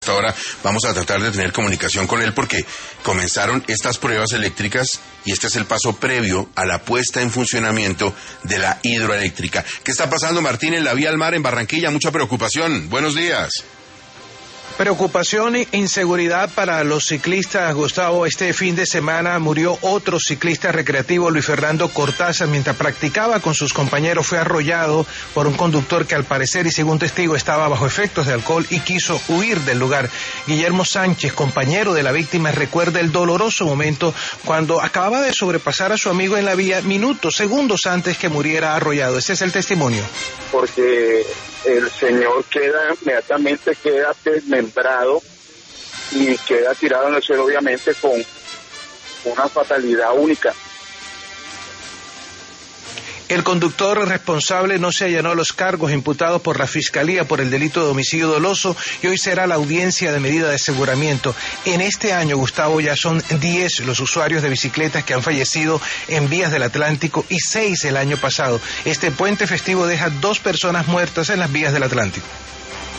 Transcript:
Ahora vamos a tratar de tener comunicación con él porque comenzaron estas pruebas eléctricas y este es el paso previo a la puesta en funcionamiento de la hidroeléctrica. ¿Qué está pasando, Martín, en la vía al mar en Barranquilla? Mucha preocupación. Buenos días. Preocupación e inseguridad para los ciclistas, Gustavo. Este fin de semana murió otro ciclista recreativo, Luis Fernando Cortázar, mientras practicaba con sus compañeros. Fue arrollado por un conductor que al parecer y según testigo estaba bajo efectos de alcohol y quiso huir del lugar. Guillermo Sánchez, compañero de la víctima, recuerda el doloroso momento cuando acababa de sobrepasar a su amigo en la vía segundos antes que muriera arrollado. Ese es el testimonio. Porque el señor inmediatamente queda desmembrado y queda tirado en el suelo, obviamente con una fatalidad única. El conductor responsable no se allanó a los cargos imputados por la Fiscalía por el delito de homicidio doloso y hoy será la audiencia de medida de aseguramiento. En este año, Gustavo, ya son 10 los usuarios de bicicletas que han fallecido en vías del Atlántico y 6 el año pasado. Este puente festivo deja 2 personas muertas en las vías del Atlántico.